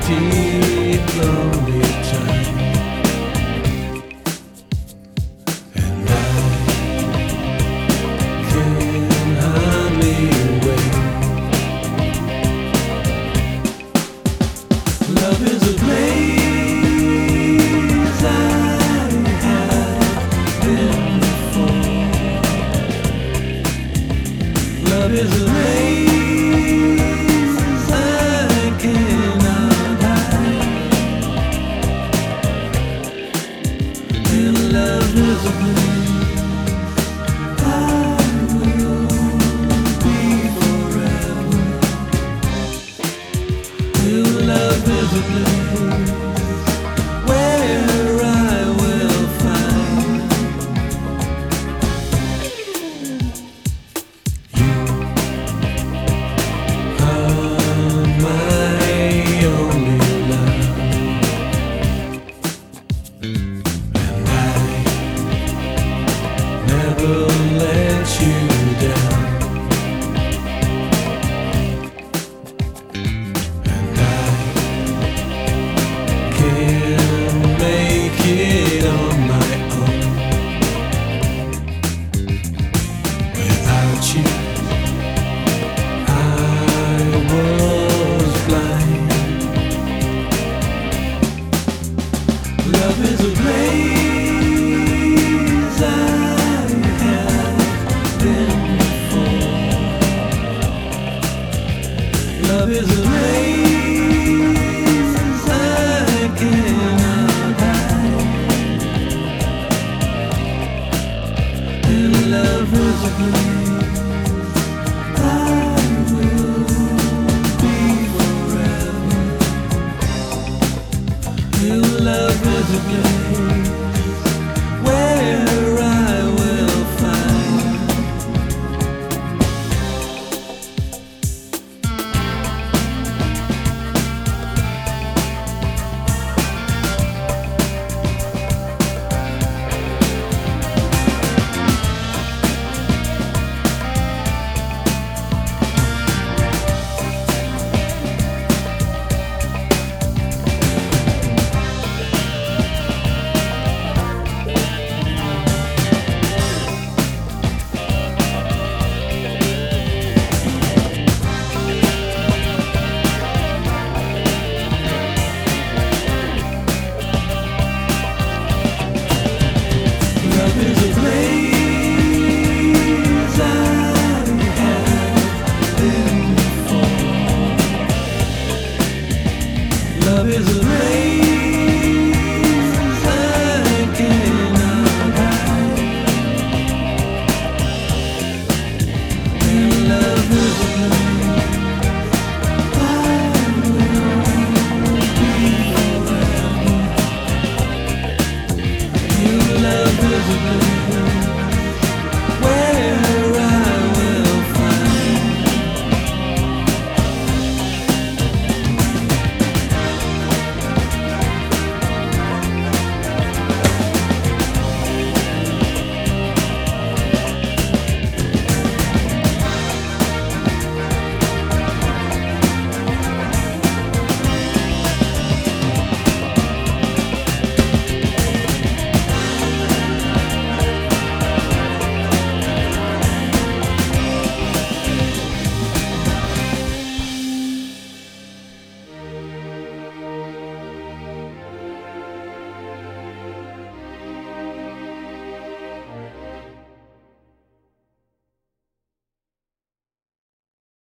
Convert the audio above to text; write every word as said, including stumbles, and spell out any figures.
deep, lonely time, and I can hardly wait. Love is a place I have been before. Love is a place I cannot hide. And love is a place I will be forever. And love is a place where I will find you are my only love, and I never let you down, and I can make it on my own. Without you I was blind. Love is a place I have been before. Love is a place I cannot hide. And love is a place I will be forever. And love is a place